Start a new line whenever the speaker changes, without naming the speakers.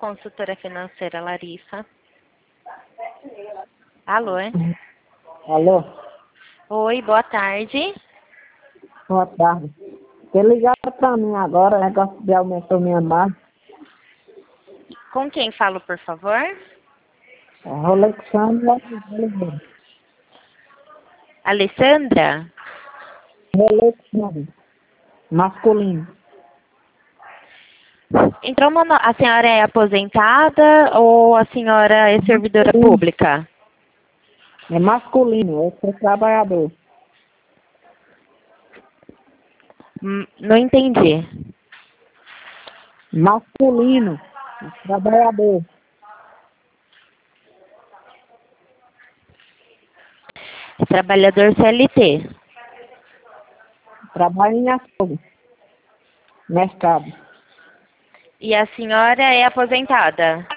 consultora financeira Larissa. Alô?
Alô?
Oi, boa tarde.
Boa tarde. Você ligaram para mim agora, o negócio de aumentou minha base.
Com quem falo, por favor?
É Alexandre Oliveira.
Alessandra?
Alexandre. Masculino.
Então, a senhora é aposentada ou a senhora é servidora pública?
É masculino, eu sou trabalhador.
Não entendi.
Masculino, trabalhador.
Trabalhador CLT.
Trabalho em açougue. Mercado.
E a senhora é aposentada?